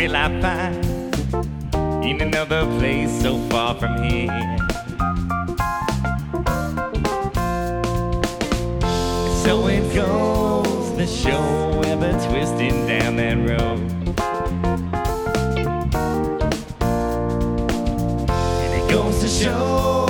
will I find in another place so far from here? So it goes, the show ever twisting down that road. And it goes to show